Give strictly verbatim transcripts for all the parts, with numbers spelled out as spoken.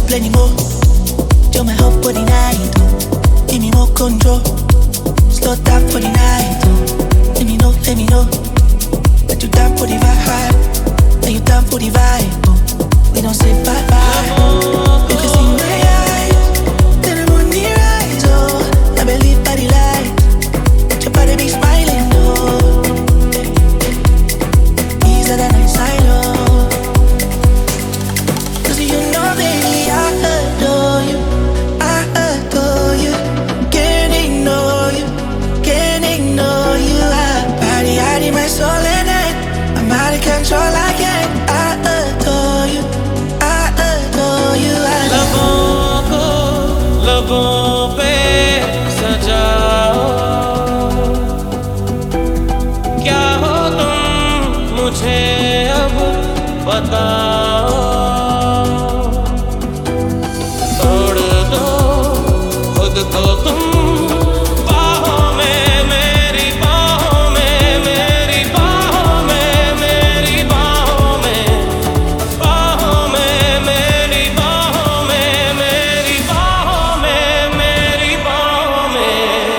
plenty more. You're my hope for the night. Give me more control. Slow down for the night. Let me know, let me know that you down for the vibe. That you down for the vibe. We don't say bye bye. You can see my eyes. Then I'm on the rise. Oh, I believe by the light. That your body be smiling. Oh, these are the nights I know. Cause you know, baby, I adore you. I adore you. Can't ignore you. Can't ignore you. I body, I need my soul and night. I'm out of control, I can't. I adore you. I adore you. I लबों को लबों पे सजाओ, क्या हो तुम मुझे अब बताओ। तोड़ दो खुद को तुम बाहों में, मेरी बाहों में, मेरी बाहों में, मेरी बाहों में, बाहों में, मेरी बाहों में, मेरी बाहों में, मेरी बाहों में।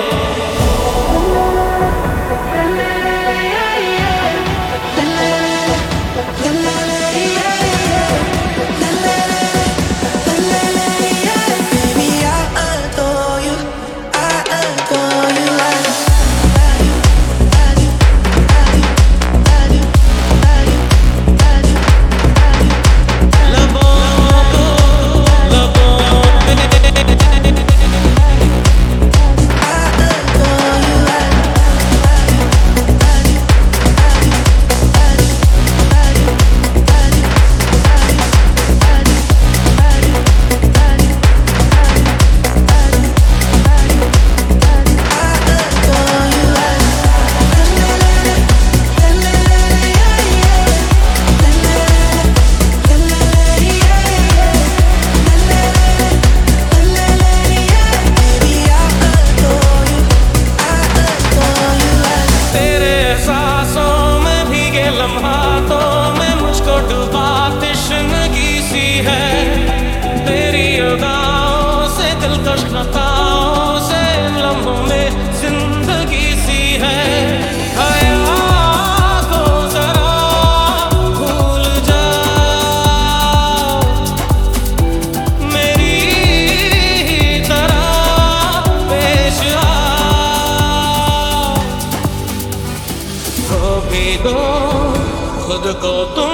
Baby, I adore you. I adore you. I लबों को लबों पे तेरे एहसासों में भीगे लम्हातों में मुझको डुबा तश्नगी सी है। तेरी अदाओं से दिलकश खताओं से लम्हों में जिंदगी सी है। हया को जरा भूल जाओ, मेरी ही तरह पेश आओ। खो भी दो खुद को तुम